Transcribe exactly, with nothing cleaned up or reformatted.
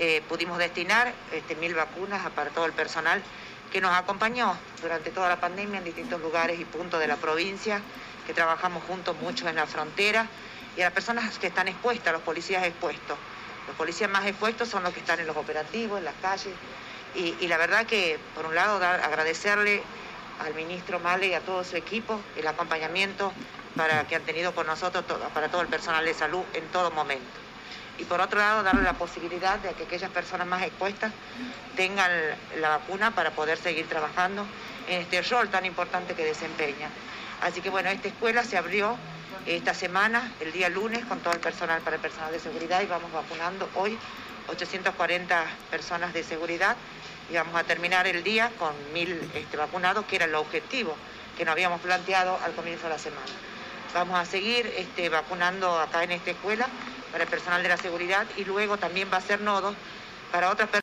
eh, pudimos destinar este, mil vacunas para todo el personal que nos acompañó durante toda la pandemia en distintos lugares y puntos de la provincia, que trabajamos juntos mucho en la frontera, y a las personas que están expuestas, los policías expuestos. Los policías más expuestos son los que están en los operativos, en las calles, y, y la verdad que, por un lado, dar, agradecerle al ministro Malle y a todo su equipo el acompañamiento para que han tenido con nosotros, todo, para todo el personal de salud en todo momento. Y por otro lado, darle la posibilidad de que aquellas personas más expuestas tengan la vacuna para poder seguir trabajando en este rol tan importante que desempeñan. Así que bueno, esta escuela se abrió esta semana, el día lunes, con todo el personal para el personal de seguridad, y vamos vacunando hoy ochocientas cuarenta personas de seguridad, y vamos a terminar el día con mil este, vacunados, que era el objetivo que nos habíamos planteado al comienzo de la semana. Vamos a seguir este, vacunando acá en esta escuela para el personal de la seguridad, y luego también va a ser nodo para otras personas.